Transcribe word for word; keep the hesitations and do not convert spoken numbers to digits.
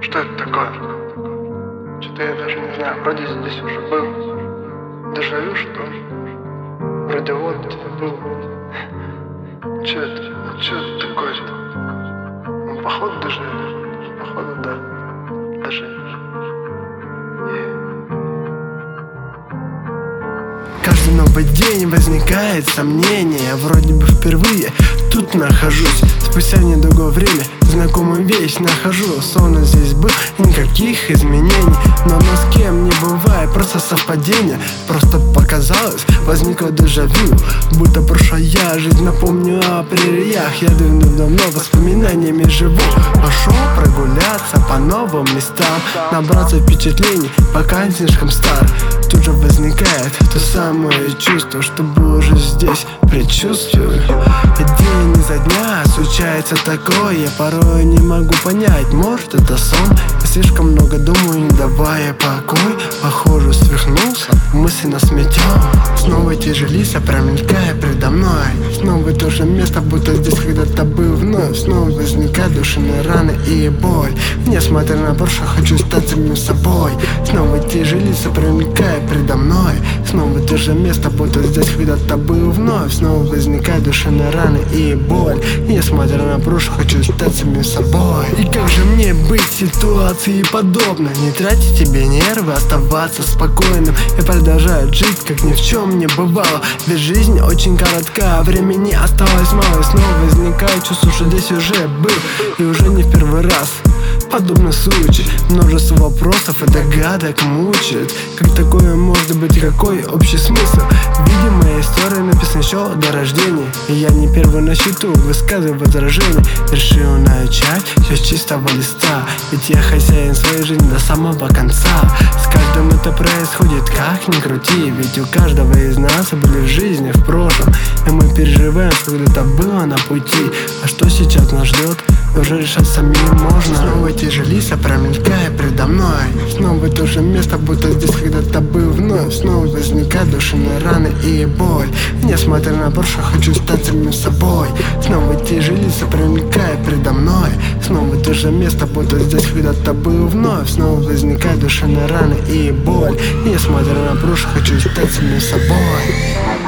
Что это такое? Что-то я даже не знаю, вроде здесь уже был. Дежавю, что ли? Вроде вот где был. Че это? Че это такое-то? Ну, походу дежавю. Походу, да. Дежавю. Каждый новый день возникает сомнение. Я вроде бы впервые тут нахожусь. Спустя недолгое время знакомую вещь нахожу. Словно здесь был, никаких изменений. Но но с кем не бывает, просто совпадение. Просто показалось, возникло дежавю. Будто прошлая жизнь, напомню о прериях. Я давно-давно воспоминаниями живу. Пошел прогуляться по новым местам, набраться впечатлений, пока не слишком стар. Тут же возникает то самое чувство, что был уже здесь, предчувствую. И день изо дня случается такое, я порой не могу понять, может это сон. Я слишком много думаю, не давая покой. Похоже, свихнулся, мысленно сметен. Снова те же лица, промелькая предо мной. Снова то же место, будто здесь когда-то был вновь. Снова возникают душевные раны и боль. Несмотря на прошлое, хочу стать самим собой. Снова те же лица, промелькая предо мной. Снова то же место, будто здесь когда-то был вновь. Снова возникают душевные раны и боль. Несмотря на прошлое, хочу стать самим собой. И как же мне быть в ситуации подобной? Не тратить тебе нервы, оставаться спокойным. Я продолжаю жить, как ни в чем не бывало. Ведь жизнь очень коротка, времени осталось мало. И снова возникает чувство, что здесь уже был. И уже не в первый раз подобный случай. Множество вопросов и догадок мучает. Как такое может быть, какой общий смысл? Видимо, история написана еще до рождения. И я не первый на счету, высказываю возражения. Решил начать все с чистого листа. Ведь я хозяин своей жизни до самого конца. С каждым это происходит, как ни крути. Ведь у каждого из нас были в жизни в прошлом. И мы переживаем, что когда-то было на пути. А что сейчас нас ждет, уже решать самим можно. Снова те же лица, промелькая предо мной. Снова то же место, будто здесь когда-то был вновь. Снова возникают душевные раны и боль. Несмотря на прошлое, хочу стать самим собой. Снова те же лица, промелькая предо мной. Снова то же место, будто здесь когда-то был вновь. Снова возникают душевные раны и боль. Несмотря на прошлое, хочу стать самим собой.